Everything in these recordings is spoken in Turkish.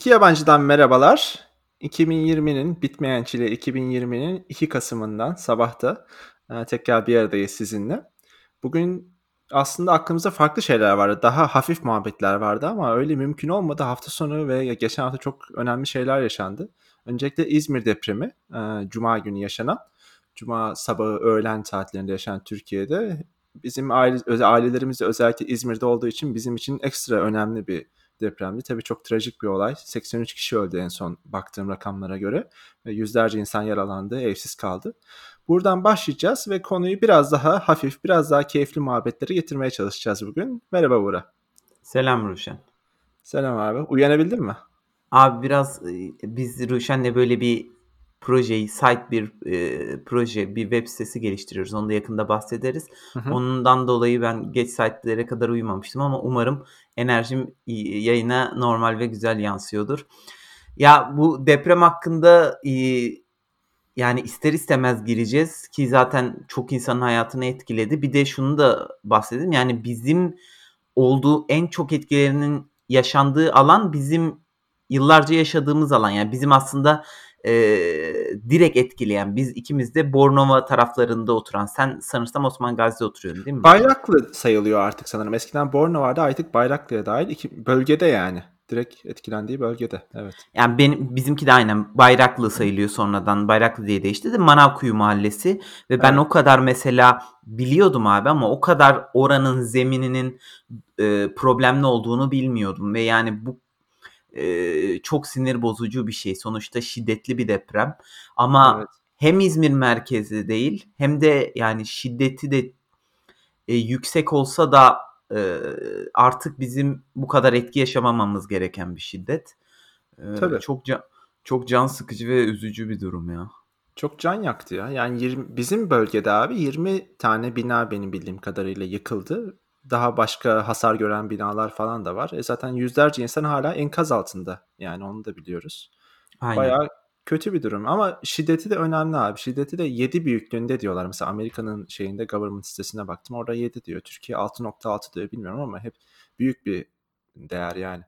İki yabancıdan merhabalar. 2020'nin bitmeyen çile 2020'nin 2 Kasım'ından sabahta tekrar bir aradayız sizinle. Bugün aslında aklımızda farklı şeyler vardı. Daha hafif muhabbetler vardı ama öyle mümkün olmadı. Hafta sonu ve geçen hafta çok önemli şeyler yaşandı. Öncelikle İzmir depremi, Cuma günü yaşanan, Cuma sabahı öğlen saatlerinde yaşanan Türkiye'de bizim ailelerimiz de özellikle İzmir'de olduğu için bizim için ekstra önemli bir depremdi. Tabii çok trajik bir olay. 83 kişi öldü en son baktığım rakamlara göre. Ve yüzlerce insan yaralandı, evsiz kaldı. Buradan başlayacağız ve konuyu biraz daha hafif, biraz daha keyifli muhabbetlere getirmeye çalışacağız bugün. Merhaba Buğra. Selam Ruşen. Selam abi. Uyanabildin mi? Abi biraz biz Ruşen'le böyle bir proje, bir web sitesi geliştiriyoruz. Onu da yakında bahsederiz. Hı hı. Ondan dolayı ben geç saatlere kadar uyumamıştım ama umarım enerjim yayına normal ve güzel yansıyordur. Ya bu deprem hakkında yani ister istemez gireceğiz ki zaten çok insanın hayatını etkiledi. Bir de şunu da bahsedeyim. Yani bizim en çok etkilerinin yaşandığı alan bizim yıllarca yaşadığımız alan. Yani bizim aslında direkt etkileyen. Biz ikimiz de Bornova taraflarında oturan. Sen sanırsam Osman Gazi'de oturuyorsun değil mi Ruşen? Bayraklı sayılıyor artık sanırım. Eskiden Borno vardı, artık Bayraklı'ya dahil iki bölgede yani. Direkt etkilendiği bölgede. Evet. Yani bizimki de aynen Bayraklı sayılıyor, sonradan Bayraklı diye değişti de Manavkuyu Mahallesi ve ben Evet. o kadar mesela biliyordum abi ama o kadar oranın zemininin problemli olduğunu bilmiyordum ve yani bu çok sinir bozucu bir şey. Sonuçta şiddetli bir deprem ama Evet. hem İzmir merkezi değil hem de yani şiddeti de yüksek olsa da artık bizim bu kadar etki yaşamamamız gereken bir şiddet. Tabii. Çok can sıkıcı ve üzücü bir durum ya. Çok can yaktı ya. Yani bizim bölgede abi 20 tane bina benim bildiğim kadarıyla yıkıldı. Daha başka hasar gören binalar falan da var. Zaten yüzlerce insan hala enkaz altında. Yani onu da biliyoruz. Aynen. Bayağı kötü bir durum ama şiddeti de önemli abi. Şiddeti de 7 büyüklüğünde diyorlar. Mesela Amerika'nın şeyinde government sitesine baktım. Orada 7 diyor. Türkiye 6,6 diyor, bilmiyorum ama hep büyük bir değer yani.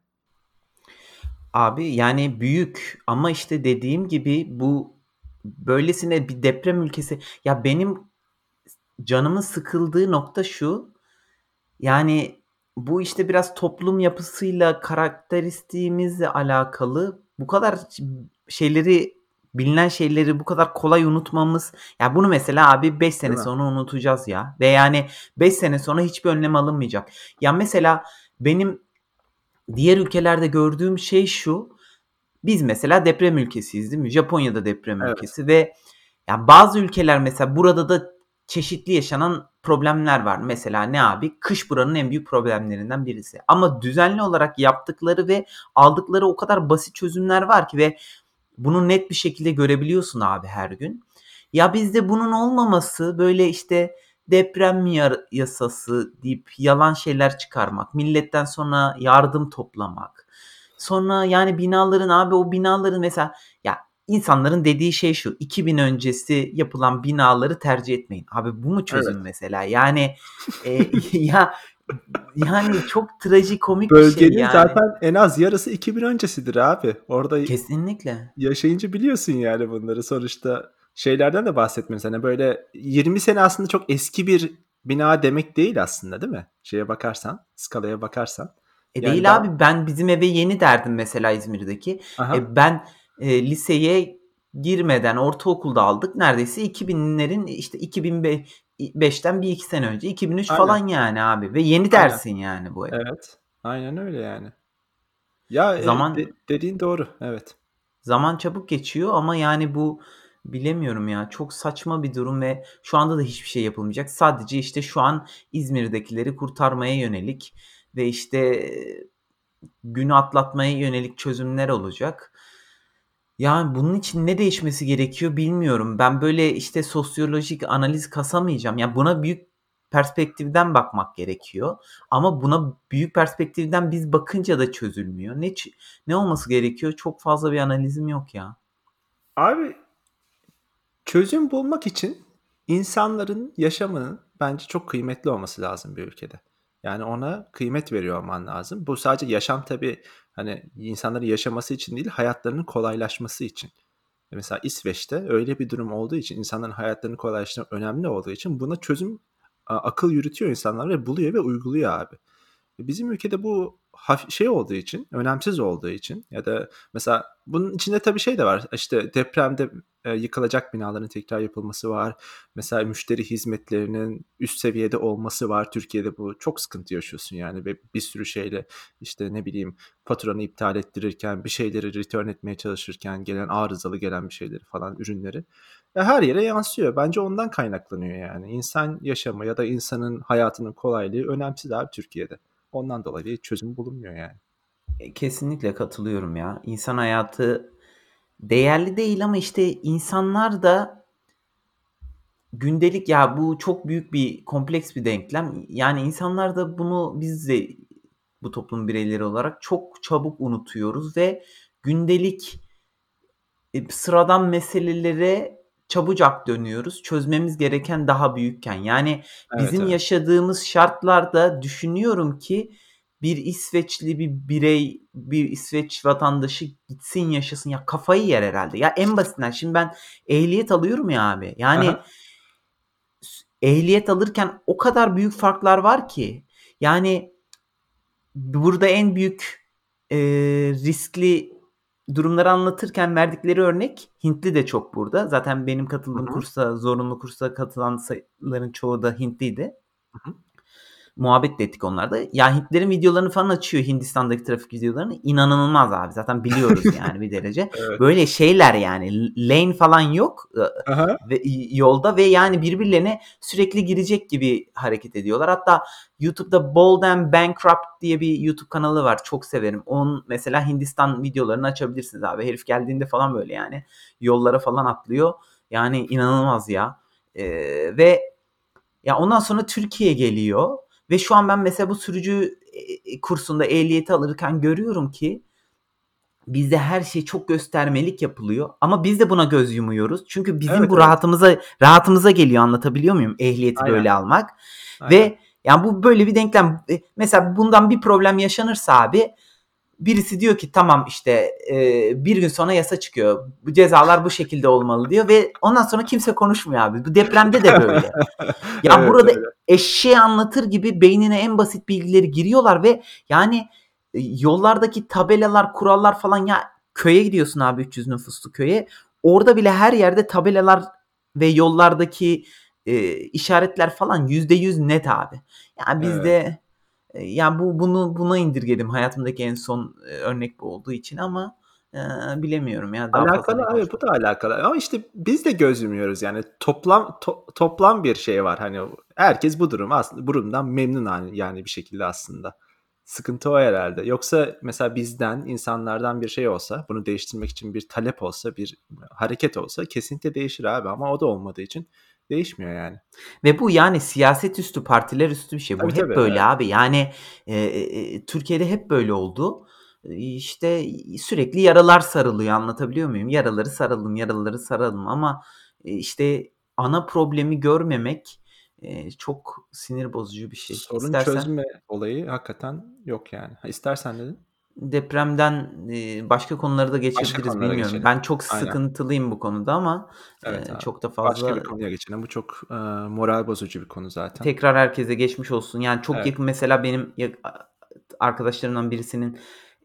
Abi yani büyük ama işte dediğim gibi bu böylesine bir deprem ülkesi. Ya benim canımın sıkıldığı nokta şu. Yani bu işte biraz toplum yapısıyla, karakteristiğimizle alakalı. Bu kadar bilinen şeyleri bu kadar kolay unutmamız. Ya bunu mesela abi 5 Değil sene mi? sonra unutacağız ya. Ve yani 5 sene sonra hiçbir önlem alınmayacak. Ya mesela benim diğer ülkelerde gördüğüm şey şu. Biz mesela deprem ülkesiyiz değil mi? Japonya'da deprem Evet. ülkesi ve ya bazı ülkeler mesela burada da çeşitli yaşanan problemler var. Mesela ne abi? Kış buranın en büyük problemlerinden birisi. Ama düzenli olarak yaptıkları ve aldıkları o kadar basit çözümler var ki ve bunu net bir şekilde görebiliyorsun abi her gün. Ya bizde bunun olmaması böyle işte deprem yasası deyip yalan şeyler çıkarmak, milletten sonra yardım toplamak. Sonra yani binaların abi o binaların mesela ya insanların dediği şey şu 2000 öncesi yapılan binaları tercih etmeyin. Abi bu mu Evet. çözüm mesela? Yani ya yani çok trajikomik bir şey Bölgenin yani. zaten en az yarısı 2000 öncesidir abi. Orada Kesinlikle. yaşayınca biliyorsun yani bunları. Sonuçta şeylerden de bahsetmiyoruz. Hani böyle 20 sene aslında çok eski bir bina demek değil aslında, değil mi? Şeye bakarsan, skalaya bakarsan. Yani Değil daha... abi ben bizim eve yeni derdim mesela İzmir'deki. Aha, Ben liseye girmeden ortaokulda aldık. Neredeyse 2000'lerin işte 2005'ten bir iki sene önce 2003 aynen, falan yani abi ve yeni aynen. dersin yani bu ev. Evet, aynen öyle yani. Ya Zaman dediğin doğru, evet. zaman çabuk geçiyor ama yani bu bilemiyorum ya çok saçma bir durum ve şu anda da hiçbir şey yapılmayacak. Sadece işte şu an İzmir'dekileri kurtarmaya yönelik ve işte günü atlatmaya yönelik çözümler olacak. Yani bunun için ne değişmesi gerekiyor bilmiyorum. Ben böyle işte sosyolojik analiz kasamayacağım. Ya buna büyük perspektiften bakmak gerekiyor. Ama buna büyük perspektiften biz bakınca da çözülmüyor. Ne olması gerekiyor? Çok fazla bir analizim yok ya. Abi, çözüm bulmak için insanların yaşamının bence çok kıymetli olması lazım bir ülkede. Yani ona kıymet veriyor olman lazım. Bu sadece yaşam tabii, hani, insanların yaşaması için değil, hayatlarının kolaylaşması için. Mesela İsveç'te öyle bir durum olduğu için, insanların hayatlarını kolaylaştırmak önemli olduğu için buna çözüm, akıl yürütüyor insanlar ve buluyor ve uyguluyor abi. Bizim ülkede bu şey olduğu için, önemsiz olduğu için ya da mesela bunun içinde tabii şey de var, işte, depremde, yıkılacak binaların tekrar yapılması var. Mesela müşteri hizmetlerinin üst seviyede olması var. Türkiye'de bu çok sıkıntı yaşıyorsun yani ve bir sürü şeyle, işte, ne bileyim, faturanı iptal ettirirken, bir şeyleri return etmeye çalışırken gelen arızalı gelen bir şeyleri falan, ürünleri. Her yere yansıyor. Bence ondan kaynaklanıyor yani. İnsan yaşamı ya da insanın hayatının kolaylığı önemsiz abi Türkiye'de. Ondan dolayı hiç çözüm bulunmuyor yani. Kesinlikle katılıyorum ya. İnsan hayatı değerli değil ama işte insanlar da gündelik ya bu çok büyük bir kompleks bir denklem. Yani insanlar da bunu biz de bu toplum bireyleri olarak çok çabuk unutuyoruz ve gündelik sıradan meselelere çabucak dönüyoruz. Çözmemiz gereken daha büyükken. Yani Evet, bizim evet. yaşadığımız şartlarda düşünüyorum ki bir İsveçli bir birey, bir İsveç vatandaşı gitsin yaşasın. Ya kafayı yer herhâlde. Ya en basitinden şimdi ben ehliyet alıyorum ya abi. Hı Yani hı. ehliyet alırken o kadar büyük farklar var ki. Yani burada en büyük, riskli durumları anlatırken verdikleri örnek Hintli de çok burada. Zaten benim Hı katıldığım hı. kursa, zorunlu kursa katılan sayıların çoğu da Hintliydi. Hı hı. Muhabbet de ettik onlarla. Ya Hintlerin videolarını falan açıyor, Hindistan'daki trafik videolarını. İnanılmaz abi. Zaten biliyoruz yani bir derece. Evet. Böyle şeyler yani lane falan yok, Hı hı. ve yolda ve yani birbirlerine sürekli girecek gibi hareket ediyorlar. Hatta YouTube'da Bold and Bankrupt diye bir YouTube kanalı var. Çok severim. Onun mesela Hindistan videolarını açabilirsiniz abi. Herif geldiğinde falan böyle yani yollara falan atlıyor. Yani inanılmaz ya. Ve ya ondan sonra Türkiye geliyor ve şu an ben mesela bu sürücü kursunda ehliyeti alırken görüyorum ki bizde her şey çok göstermelik yapılıyor ama biz de buna göz yumuyoruz. Çünkü bizim Evet, bu evet. rahatımıza geliyor, anlatabiliyor muyum? Ehliyeti Aynen, böyle almak aynen. ve yani bu böyle bir denklem. Mesela bundan bir problem yaşanırsa abi birisi diyor ki tamam işte bir gün sonra yasa çıkıyor. Bu cezalar bu şekilde olmalı diyor ve ondan sonra kimse konuşmuyor abi. Bu depremde de böyle. Ya Evet, burada öyle. eşeğe anlatır gibi beynine en basit bilgileri giriyorlar ve yani yollardaki tabelalar, kurallar falan ya köye gidiyorsun abi 300 nüfuslu köye. Orada bile her yerde tabelalar ve yollardaki işaretler falan %100 net abi. Yani Evet. bizde ya buna indirgedim hayatımdaki en son örnek bu olduğu için ama bilemiyorum ya daha fazla Alakalı ne abi, bu konuşmak. da alakalı ama işte biz de göz yumuyoruz yani toplam bir şey var hani herkes bu durumdan memnun yani bir şekilde aslında. Sıkıntı o herhâlde. Yoksa mesela bizden, insanlardan bir şey olsa, bunu değiştirmek için bir talep olsa, bir hareket olsa kesinlikle değişir abi ama o da olmadığı için değişmiyor yani. Ve bu yani siyaset üstü, partiler üstü bir şey. Bu Tabii, hep tabii, böyle evet. abi. Yani, Türkiye'de hep böyle oldu. İşte, sürekli yaralar sarılıyor, anlatabiliyor muyum? Yaraları saralım, yaraları saralım ama, işte, ana problemi görmemek, çok sinir bozucu bir şey. Sorun İstersen çözme olayı hakikaten yok yani. Ha, istersen dedin? depremden, başka konulara da Başka geçebiliriz, konulara bilmiyorum. geçelim. Ben çok Aynen. sıkıntılıyım bu konuda ama, Evet abi. çok da Başka bir fazla. konuya geçelim. Bu çok, moral bozucu bir konu zaten. Tekrar herkese geçmiş olsun. Yani çok Evet. yakın mesela benim arkadaşlarımdan birisinin,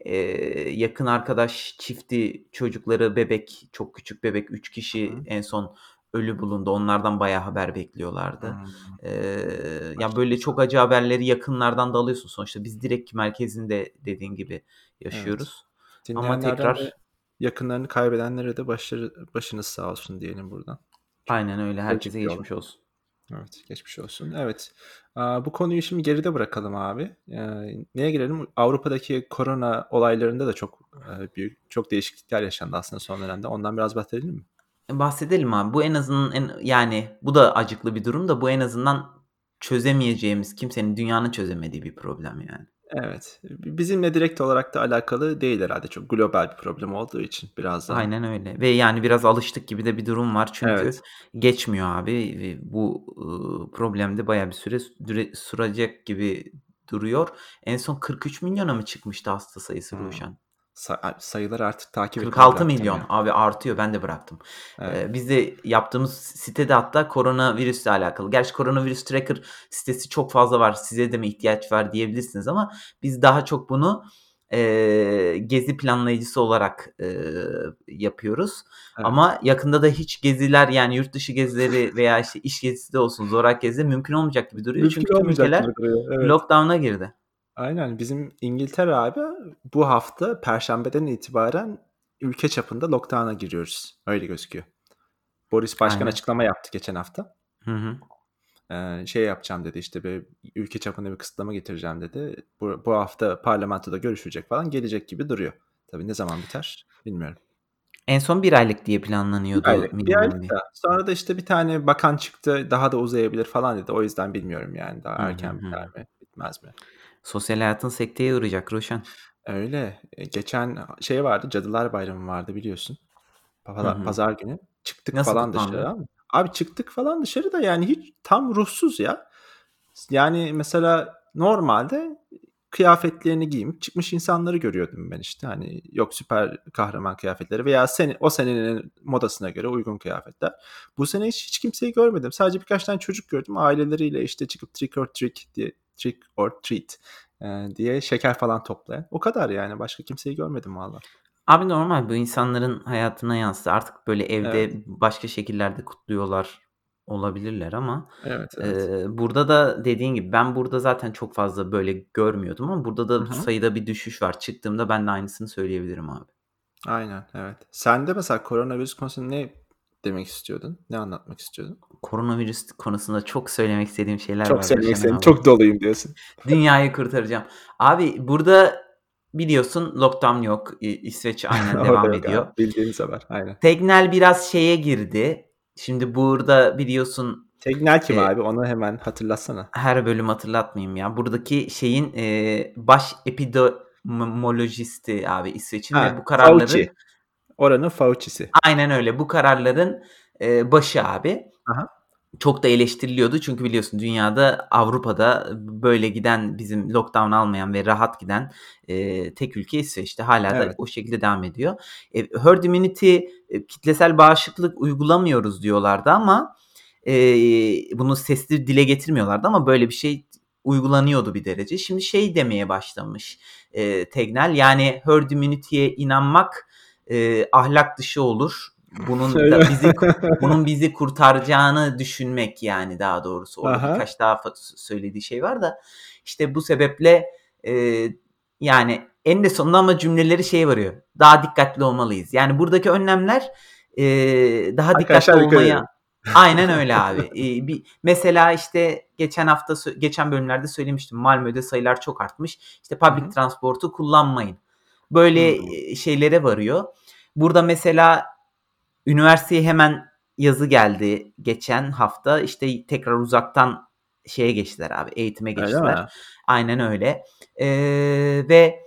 yakın arkadaş çifti, çocukları bebek, çok küçük bebek 3 Hı kişi hı. en son ölü bulundu. Onlardan bayağı haber bekliyorlardı. Hımm. Ya, böyle Başınız sağ çok acı haberleri yakınlardan da alıyorsun sonuçta. Biz direkt merkezinde dediğin gibi Evet. yaşıyoruz. Ama Dinleyenlerden de tekrar yakınlarını kaybedenlere de başınız sağ olsun diyelim buradan. Çok aynen öyle. trajik Herkese bir olay. geçmiş olsun. Evet, geçmiş olsun. Evet. Bu konuyu şimdi geride bırakalım abi. Neye gelelim? Avrupa'daki korona olaylarında da çok, çok değişiklikler yaşandı aslında son dönemde. Ondan biraz bahsedelim mi? Bahsedelim abi. Bu en azından yani bu da acıklı bir durum da bu en azından çözemeyeceğimiz, kimsenin, dünyanın çözemediği bir problem yani. Evet. Bizimle direkt olarak da alakalı değil herhâlde. Çok global bir problem olduğu için biraz daha. Aynen öyle ve yani biraz alıştık gibi de bir durum var. Çünkü Evet. geçmiyor abi. Bu, problem de bayağı bir süre sürecek gibi duruyor. En son 43 milyona mı çıkmıştı hasta sayısı Hımm. Ruşen? Sayıları artık takip etmeyi 46 bıraktım milyon. ya. Abi artıyor. Ben de bıraktım. Evet. Biz de yaptığımız sitede hatta koronavirüsle alakalı. Gerçi koronavirüs tracker sitesi çok fazla var. Size de mi ihtiyaç var diyebilirsiniz ama biz daha çok bunu gezi planlayıcısı olarak yapıyoruz. Evet. Ama yakında da hiç geziler yani yurt dışı gezileri veya işte iş gezisi de olsun zoraki gezi mümkün olmayacak gibi duruyor. Mümkün Çünkü tüm olmayacak ülkeler gibi duruyor. Evet. lockdown'a girdi. Aynen. Bizim İngiltere abi bu hafta perşembeden itibaren ülke çapında lockdown'a giriyoruz. Öyle gözüküyor. Boris Başkan Aynen. açıklama yaptı geçen hafta. Hı hı. Şey yapacağım dedi, işte, böyle, ülke çapında bir kısıtlama getireceğim dedi. Bu hafta parlamentoda görüşülecek falan, gelecek gibi duruyor. Tabii ne zaman biter bilmiyorum. En son 1 aylık diye 1 planlanıyordu aylık, 1 minimum aylık diye. da sonra da, işte, bir tane bakan çıktı, daha da uzayabilir falan dedi. O yüzden bilmiyorum yani daha Hı hı, erken hı. biter mi, bitmez mi? Sosyal hayatın sekteye uğrayacak Ruşen. Öyle. Geçen şey vardı, Cadılar Bayramı vardı biliyorsun. Hı hı. Pazar günü. Çıktık Nasıl falan dışarı kutlandı? ama abi çıktık falan dışarı da yani hiç tam ruhsuz ya. Yani mesela normalde kıyafetlerini giymiş çıkmış insanları görüyordum ben işte. Hani yok süper kahraman kıyafetleri veya o senenin modasına göre uygun kıyafetler. Bu sene hiç kimseyi görmedim. Sadece birkaç tane çocuk gördüm. Aileleriyle işte çıkıp trick or treat diye şeker falan toplayan. O kadar yani. Başka kimseyi görmedim valla. Abi normal bu insanların hayatına yansıdı. Artık böyle Evet. evde başka şekillerde kutluyorlar olabilirler ama, Evet, evet. burada da dediğin gibi ben burada zaten çok fazla böyle görmüyordum ama burada Hı da hı. sayıda bir düşüş var. Çıktığımda ben de aynısını söyleyebilirim abi. Aynen, evet. Sen de mesela koronavirüs konusunda ne demek istiyordun? Ne anlatmak istiyordun? Koronavirüs konusunda çok söylemek istediğim şeyler Çok var söylemek Ruşen istedim. abi. Çok doluyum diyorsun. Dünyayı kurtaracağım. Abi burada biliyorsun lockdown yok. İsveç aynen Orada devam yok abi. ediyor. Bildiğimiz haber. Aynen. Tegnell biraz şeye girdi. Şimdi burada biliyorsun, Tegnell kim eee, abi? Onu hemen hatırlatsana. her bölüm hatırlatmayayım ya. Buradaki şeyin, baş epidemiolojisti abi İsveç'in ve Ha, bu Fauci. kararların Oranın Fauci'si. aynen öyle. Bu kararların, başı abi. Hı hı. Çok da eleştiriliyordu çünkü biliyorsun dünyada, Avrupa'da böyle giden, bizim lockdown almayan ve rahat giden, tek ülke İsveç'ti. Hâlâ da Evet. o şekilde devam ediyor. Herd immunity, kitlesel bağışıklık uygulamıyoruz diyorlardı ama, bunu sesli dile getirmiyorlardı ama böyle bir şey uygulanıyordu bir derece. Şimdi şey demeye başlamış, Tegnell, yani herd immunity'ye inanmak, ahlak dışı olur. Öyle mi? Bunun bizi kurtaracağını düşünmek yani daha doğrusu. Hı Orada hı. birkaç daha söylediği şey var da işte bu sebeple, yani eninde sonunda ama cümleleri şeye varıyor. Daha dikkatli olmalıyız. Yani buradaki önlemler, daha dikkatli Arkadaşlar dikkat olmaya edin. aynen öyle abi. Bir mesela işte geçen hafta geçen bölümlerde söylemiştim. Malmö'de sayılar çok artmış. İşte Hı public hı. transport'u kullanmayın. Böyle, Hımm. şeylere varıyor. Burada mesela üniversiteye hemen yazı geldi geçen hafta. İşte tekrar uzaktan şeye geçtiler abi, eğitime Öyle geçtiler. mi? Aynen öyle. Ve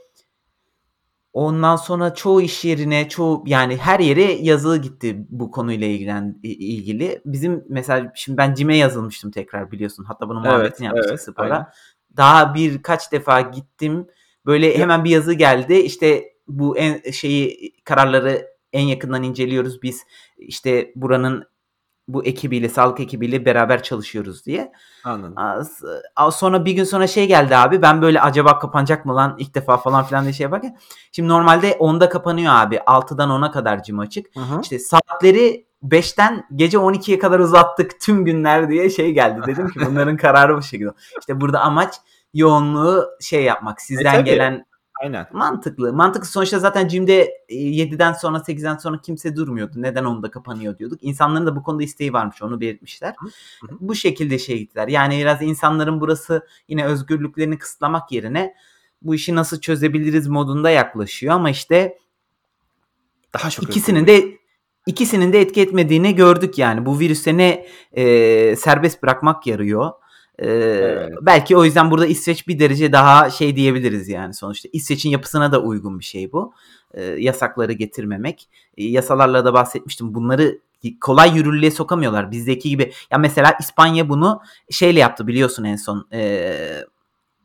ondan sonra çoğu iş yerine, yani her yere yazılı gitti bu konuyla ilgili. Bizim mesela şimdi ben CİM'e yazılmıştım tekrar biliyorsun. Hatta bunun Evet, muhabbetini yapmıştık evet. Aynen. spora. Daha birkaç defa gittim. Böyle Ya hemen bir yazı geldi. İşte bu kararları en yakından inceliyoruz biz. İşte buranın bu ekibiyle, sağlık ekibiyle beraber çalışıyoruz diye. anladım. Sonra bir gün sonra şey geldi abi. Ben böyle acaba kapanacak mı lan ilk defa falan filan diye şey yaparken. Şimdi normalde 10'da kapanıyor abi. 6'dan 10'a kadar gym açık. Hı hı. İşte saatleri 5'ten gece 12'ye kadar uzattık tüm günler diye şey geldi. Dedim ki bunların kararı bu şekilde. İşte burada amaç yoğunluğu şey yapmak. Sizden Tabii. gelen Aynen. mantıklı. Mantıklı. Sonuçta zaten gym'de, 7'den sonra 8'den sonra kimse durmuyordu. Neden 10'da kapanıyor diyorduk. İnsanların da bu konuda isteği varmış. Onu belirtmişler. Hı. Hı hı. Bu şekilde şeye gittiler. Yani biraz insanların burası yine özgürlüklerini kısıtlamak yerine bu işi nasıl çözebiliriz modunda yaklaşıyor ama işte Daha çok ikisinin özgürlük. de ikisinin de etki etmediğini gördük yani. Bu virüse ne, serbest bırakmak yarıyor. Evet. Belki o yüzden burada İsveç bir derece daha şey diyebiliriz yani sonuçta. İsveç'in yapısına da uygun bir şey bu. Yasakları getirmemek. Yasalarla da bahsetmiştim. Bunları kolay yürürlüğe sokamıyorlar. Bizdeki gibi. Ya mesela İspanya bunu şeyle yaptı biliyorsun en son.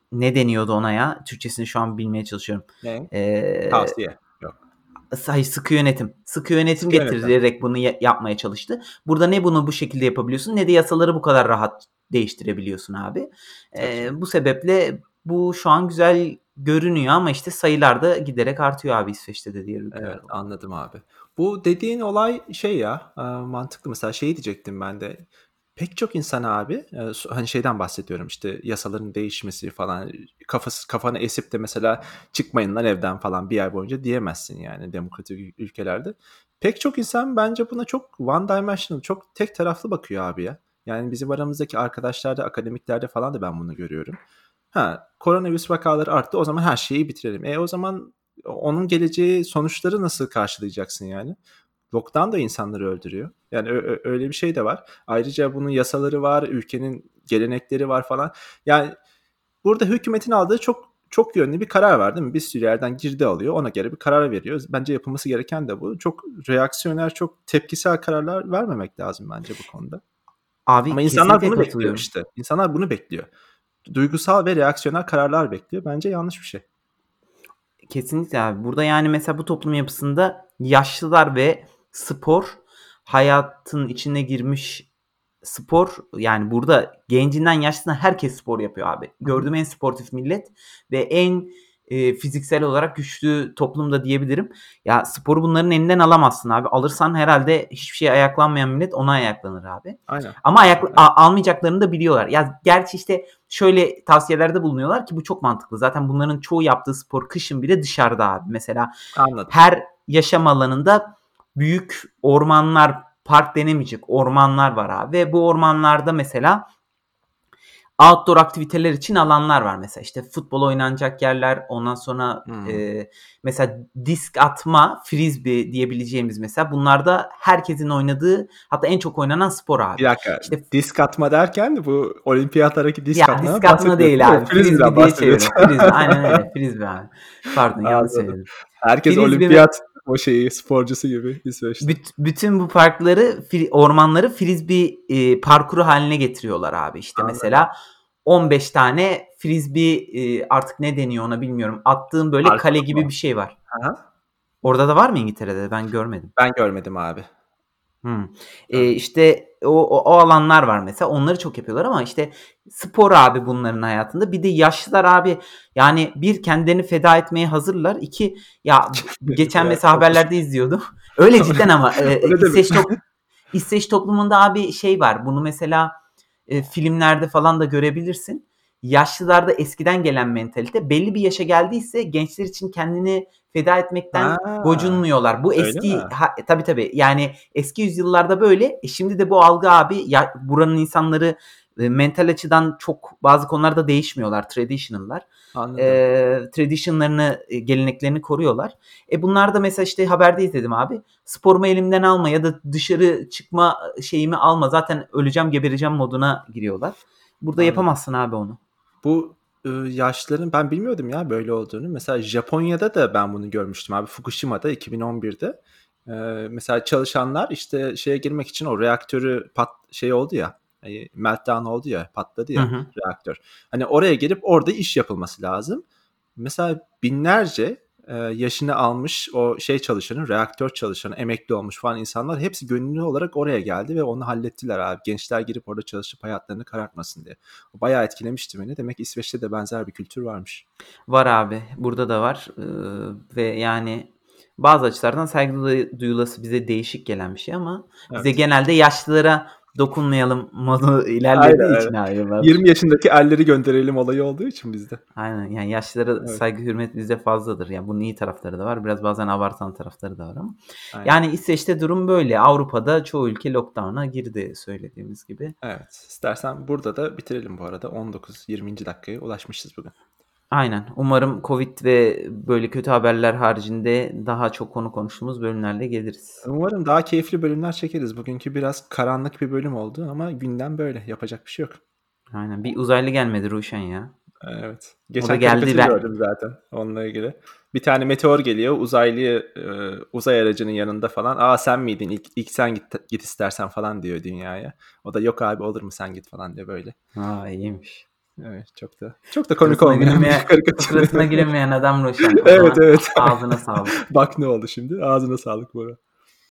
ne deniyordu ona ya? Türkçesini şu an bilmeye çalışıyorum. Ne? Eee Tavsiye. Yok. Hayır, sıkı yönetim. Sıkı yönetim Sıkı yönetim. getirerek bunu yapmaya çalıştı. Burada ne bunu bu şekilde yapabiliyorsun ne de yasaları bu kadar rahat değiştirebiliyorsun abi. Tabii canım. Bu sebeple bu şu an güzel görünüyor ama işte sayılar da giderek artıyor abi İsveç'te de diğer ülkeler Evet, gibi. anladım abi. Bu dediğin olay şey ya, mantıklı. Mesela şeyi diyecektim ben de. Pek çok insan abi, hani şeyden bahsediyorum işte yasaların değişmesi falan, kafanı esip de mesela çıkmayın lan evden falan bir ay boyunca diyemezsin yani demokratik ülkelerde. Pek çok insan bence buna çok one dimensional, çok tek taraflı bakıyor abi ya. Yani bizim aramızdaki arkadaşlarda, akademiklerde falan da ben bunu görüyorum. Ha, koronavirüs vakaları arttı. O zaman her şeyi bitirelim. O zaman onun geleceği sonuçları nasıl karşılayacaksın yani? Lockdown da insanları öldürüyor. Yani öyle bir şey de var. Ayrıca bunun yasaları var, ülkenin gelenekleri var falan. Yani burada hükümetin aldığı çok çok yönlü bir karar var değil mi? Bir sürü yerden girdi alıyor. Ona göre bir karar veriyor. Bence yapılması gereken de bu. Çok reaksiyoner, çok tepkisel kararlar vermemek lazım bence bu konuda. Ama Abi insanlar kesinlikle bunu bekliyor katılıyorum. işte. İnsanlar bunu bekliyor. Duygusal ve reaksiyonel kararlar bekliyor. Bence yanlış bir şey. Kesinlikle abi. Burada yani mesela bu toplum yapısında yaşlılar ve spor hayatın içine girmiş spor yani burada gencinden yaşlısına herkes spor yapıyor abi. Hı hı. Gördüğüm en sportif millet ve en fiziksel olarak güçlü toplum da diyebilirim. Ya sporu bunların elinden alamazsın abi. Alırsan herhalde hiçbir şeye ayaklanmayan millet ona ayaklanır abi. Aynen. Ama Aynen. almayacaklarını da biliyorlar. Ya gerçi işte şöyle tavsiyelerde bulunuyorlar ki bu çok mantıklı. Zaten bunların çoğu yaptığı spor kışın bile dışarıda abi. Mesela Anladım. her yaşam alanında büyük ormanlar, park denemeyecek ormanlar var abi. Ve bu ormanlarda mesela outdoor aktiviteler için alanlar var mesela. İşte futbol oynanacak yerler, ondan sonra Hımm. mesela disk atma, frisbee diyebileceğimiz mesela bunlarda herkesin oynadığı hatta en çok oynanan spor Bir abi. dakika, İşte disk atma derken bu olimpiyatlardaki ya disk atmadan disk atma bahsetmiyorsun değil değil mi? abi. Frisbee'den Frisbee diye bahsediyorsun. çevirin. Frisbee. Aynen öyle. Frisbee abi. Pardon yanlış Anladım. söyledim. Herkes Frisbee ve olimpiyat o şeyi, sporcusu gibi İsveç'te. bütün bu parkları, ormanları frisbee parkuru haline getiriyorlar abi. İşte Anladım. mesela 15 tane frisbee artık ne deniyor ona bilmiyorum. Attığın böyle kale Parkuru mu? gibi bir şey var. Hı hı. Orada da var mı İngiltere'de? Ben görmedim. Ben görmedim abi. Hımm. Görmedim. İşte o alanlar var mesela. Onları çok yapıyorlar ama işte spor abi bunların hayatında. Bir de yaşlılar abi yani bir kendilerini feda etmeye hazırlar. 2 ya geçen Feda mesela etmez. haberlerde izliyordum. Öyle cidden ama O ne demek? İsveç toplumunda abi şey var. Bunu mesela filmlerde falan da görebilirsin. Yaşlılarda eskiden gelen mentalite belli bir yaşa geldiyse gençler için kendini feda etmekten Ha, gocunmuyorlar. Bu öyle mi? tabii tabii. Yani eski yüzyıllarda böyle. Şimdi de bu algı abi ya buranın insanları mental açıdan çok bazı konularda değişmiyorlar. Traditional'lar. Anladım. Tradition'larını, geleneklerini koruyorlar. Bunlar da mesela işte haberde izledim abi. Sporumu elimden alma ya da dışarı çıkma şeyimi alma. Zaten öleceğim, gebereceğim moduna giriyorlar. Burada Anladım. yapamazsın abi onu. Bu, yaşlıların ben bilmiyordum ya böyle olduğunu. Mesela Japonya'da da ben bunu görmüştüm abi. Fukushima'da 2011'de. Mesela çalışanlar, işte, şeye girmek için o reaktörü şey oldu ya, meltdown oldu ya, patladı Hı ya hı. reaktör. Hani, oraya girip orada iş yapılması lazım. Mesela binlerce, yaşını almış o şey çalışanı, reaktör çalışanı, emekli olmuş falan insanlar hepsi gönüllü olarak oraya geldi ve onu hallettiler abi. Gençler girip orada çalışıp hayatlarını karartmasın diye. O bayağı etkilemişti beni. Demek İsveç'te de benzer bir kültür varmış. Var abi. Burada da var. Ve yani bazı açılardan saygı duyulası bize değişik gelen bir şey ama bize Evet. genelde yaşlılara dokunmayalım modu Aynen, ilerlediği aynen. için abi yıllardır. 20 yaşındaki erleri gönderelim olayı olduğu için bizde. Aynen. Yani yaşlılara Evet, saygı hürmet bizde fazladır. Yani bunun iyi tarafları da var. Biraz bazen abartan tarafları da var ama. aynen. Yani İsveç'te durum böyle. Avrupa'da çoğu ülke lockdown'a girdi söylediğimiz gibi. Evet. İstersen burada da bitirelim bu arada. 19-20. dakikaya ulaşmışız bugün. Aynen. Umarım Covid ve böyle kötü haberler haricinde daha çok konu konuştuğumuz bölümlerle geliriz. Umarım daha keyifli bölümler çekeriz. Bugünkü biraz karanlık bir bölüm oldu ama gündem böyle. Yapacak bir şey yok. Aynen. Bir uzaylı gelmedi Ruşen ya. Evet. O da Geçen geldi karikatür ben. gördüm zaten onunla ilgili. Bir tane meteor geliyor. Uzaylıyı, uzay aracının yanında falan. "A, sen miydin? İlk sen git istersen." falan diyor dünyaya. O da "Yok abi, olur mu? Sen git." falan diyor böyle. Ha iyiymiş. Evet, çok da komik Fıkrasına olmayan bir fıkrasına karikatür. gülemeyen adam Ruşen. O Evet, zaman evet. ağzına sağlık. Bak ne oldu şimdi. Ağzına sağlık Bora.